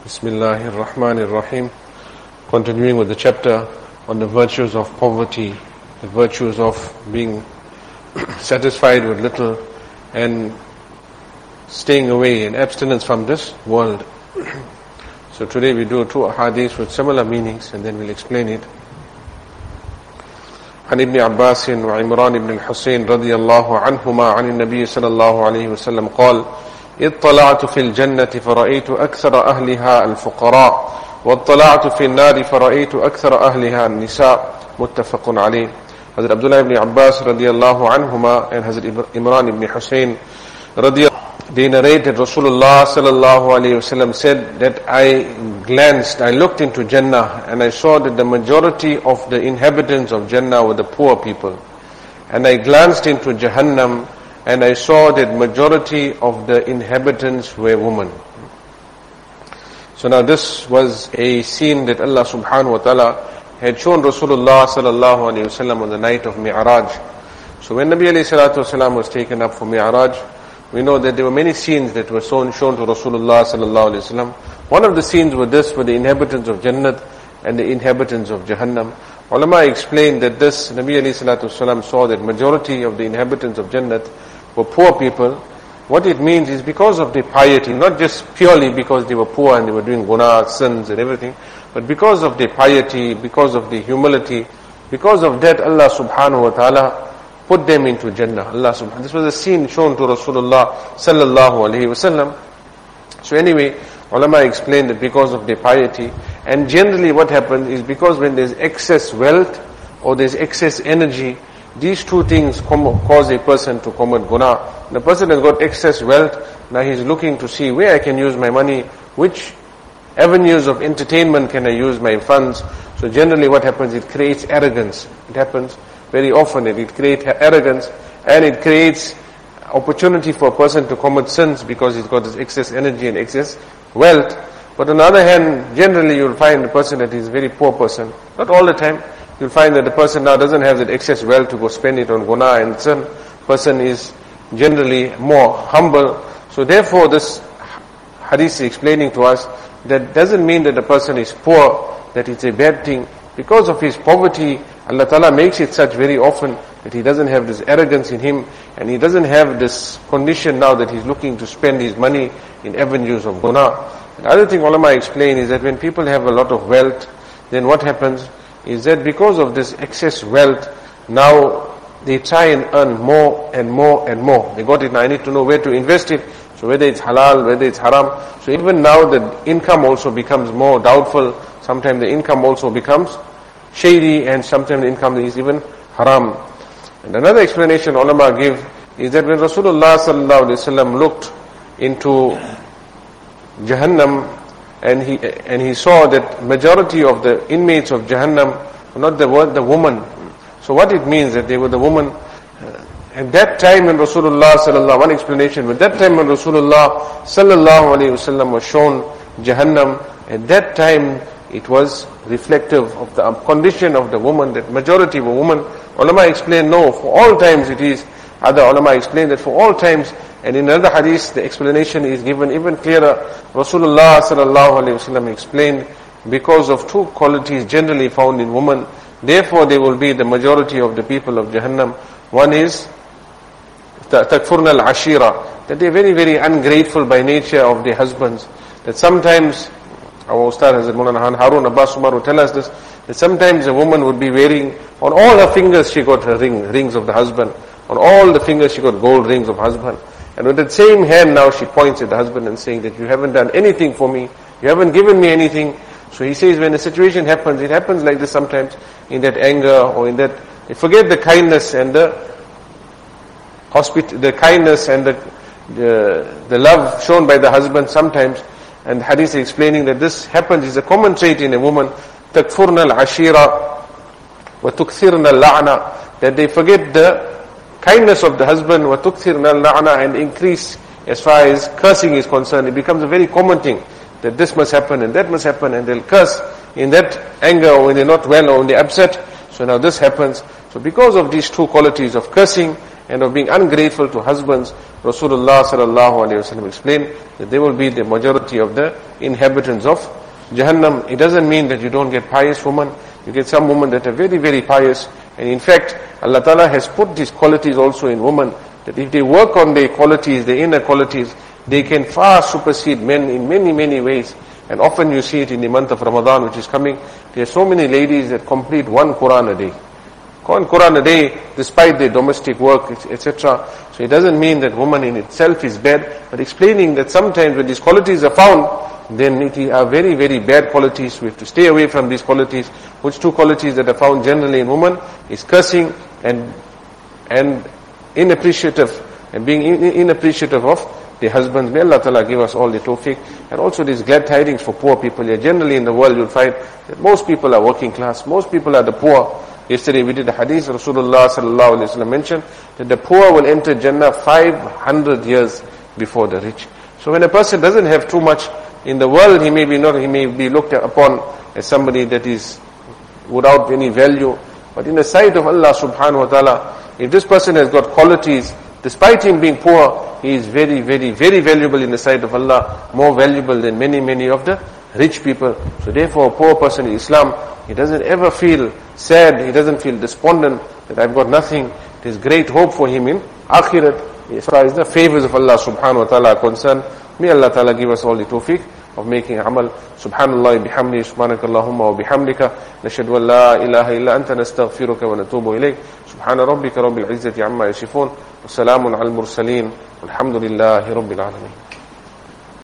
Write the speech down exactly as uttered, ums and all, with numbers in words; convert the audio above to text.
Bismillahir Rahmanir Rahim. Continuing with the chapter on the virtues of poverty, the virtues of being satisfied with little and staying away in abstinence from this world. So today we do two hadiths with similar meanings and then we'll explain it. عن ابن عباس وعمران بن الحسين رضي الله عنهما عن النبي صلى الله عليه وسلم قال اطلعت في الجنة فرأيت أكثر أهلها الفقراء واطلعت في النار فرأيت أكثر أهلها النساء متفق عليه. Hazrat Abdullah ibn Abbas radiallahu anhuma and Hazrat Imran ibn Hussein radiallahu, they narrated Rasulullah sallallahu alayhi wasallam said that I glanced, I looked into Jannah and I saw that the majority of the inhabitants of Jannah were the poor people. And I glanced into Jahannam and I saw that majority of the inhabitants were women. So now this was a scene that Allah subhanahu wa ta'ala had shown Rasulullah sallallahu alayhi wasallam on the night of Mi'raj. So when Nabi alayhi salatu wasalam was taken up for Mi'raj, we know that there were many scenes that were shown, shown to Rasulullah sallallahu alayhi wasallam. One of the scenes were this, were the inhabitants of Jannat and the inhabitants of Jahannam. Ulama explained that this, Nabi alayhi salatu wasalam saw that majority of the inhabitants of Jannat were poor people. What it means is because of their piety, not just purely because they were poor and they were doing guna, sins and everything, but because of their piety, because of their humility, because of that Allah subhanahu wa ta'ala put them into Jannah. Allah subhanahu. This was a scene shown to Rasulullah sallallahu alaihi wasallam. So anyway, ulama explained that because of their piety, and generally what happens is because when there's excess wealth or there's excess energy, these two things cause a person to commit guna. The person has got excess wealth, now he's looking to see where I can use my money, which avenues of entertainment can I use my funds. So generally what happens, it creates arrogance. It happens very often, it, it creates arrogance and it creates opportunity for a person to commit sins because he's got this excess energy and excess wealth. But on the other hand, generally you'll find the person that is a very poor person. Not all the time. You'll find that the person now doesn't have that excess wealth to go spend it on guna and sin. Person is generally more humble. So therefore this hadith is explaining to us that doesn't mean that the person is poor, that it's a bad thing. Because of his poverty, Allah Ta'ala makes it such very often that he doesn't have this arrogance in him and he doesn't have this condition now that he's looking to spend his money in avenues of guna. The other thing ulama explain is that when people have a lot of wealth, then what happens is that because of this excess wealth, now they try and earn more and more and more. They got it now, I need to know where to invest it. So whether it's halal, whether it's haram. So even now the income also becomes more doubtful. Sometimes the income also becomes shady and sometimes the income is even haram. And another explanation ulama give is that when Rasulullah sallallahu alaihi wasallam looked into Jahannam and he and he saw that majority of the inmates of Jahannam were not the word the woman. So what it means that they were the woman. At that time when Rasulullah sallallahu, one explanation, but that time when Rasulullah sallallahu alayhi wasallam was shown Jahannam, at that time it was reflective of the condition of the woman, that majority were women. Ulama explain no, for all times it is. Other ulama explain that for all times, and in another hadith the explanation is given even clearer. Rasulullah sallallahu alayhi wasallam explained, because of two qualities generally found in women, therefore they will be the majority of the people of Jahannam. One is takfurna al-ashira, that they are very very ungrateful by nature of their husbands. That sometimes, our Ustad Hazrat Maulana Harun Abbas Umar will tell us this, that sometimes a woman would be wearing, on all her fingers she got her ring, rings of the husband. On all the fingers she got gold rings of husband. And with that same hand now she points at the husband and saying that you haven't done anything for me, you haven't given me anything. So he says when a situation happens, it happens like this sometimes, in that anger or in that, they forget the kindness and the hospit- the kindness and the, the the love shown by the husband sometimes. And the hadith is explaining that this happens, is a common trait in a woman, takfurna al-ashira wa tukthirna al-la'na, that they forget the kindness of the husband, wa tukthirna al-la'na, and increase as far as cursing is concerned. It becomes a very common thing, that this must happen and that must happen, and they'll curse in that anger or when they're not well or when they're upset. So now this happens. So because of these two qualities of cursing and of being ungrateful to husbands, Rasulullah sallallahu alayhi wa sallam explained that they will be the majority of the inhabitants of Jahannam. It doesn't mean that you don't get pious women. You get some women that are very, very pious. And in fact, Allah Ta'ala has put these qualities also in women, that if they work on their qualities, their inner qualities, they can far supersede men in many, many ways. And often you see it in the month of Ramadan, which is coming. There are so many ladies that complete one Quran a day. One Quran a day, despite their domestic work, et cetera. So it doesn't mean that woman in itself is bad, but explaining that sometimes when these qualities are found, then it are very, very bad qualities. We have to stay away from these qualities. Which two qualities that are found generally in women is cursing and and inappreciative, and being in, inappreciative of the husbands. May Allah Ta'ala give us all the tawfiq. And also these glad tidings for poor people. Here, generally in the world you'll find that most people are working class, most people are the poor. Yesterday we did a hadith, Rasulullah sallallahu alayhi wa sallam mentioned that the poor will enter Jannah five hundred years before the rich. So when a person doesn't have too much in the world, he may be not, he may be looked upon as somebody that is without any value. But in the sight of Allah subhanahu wa ta'ala, if this person has got qualities, despite him being poor, he is very, very, very valuable in the sight of Allah, more valuable than many, many of the rich people. So therefore a poor person in Islam, he doesn't ever feel sad, he doesn't feel despondent that I've got nothing. There's great hope for him in Akhirat, as far as the favors of Allah subhanahu wa ta'ala are concerned. May Allah ta'ala give us all the tawfiq of making amal. Subhanallah bihamdi, subhanakallahumma wa bihamdika, nashhadu an la ilaha illa anta nastaghfiruka wa natubu ilayk. Subhana rabbika rabbil izzati amma yasifun, wa salamun al mursaleen, walhamdulillahi rabbil alamin.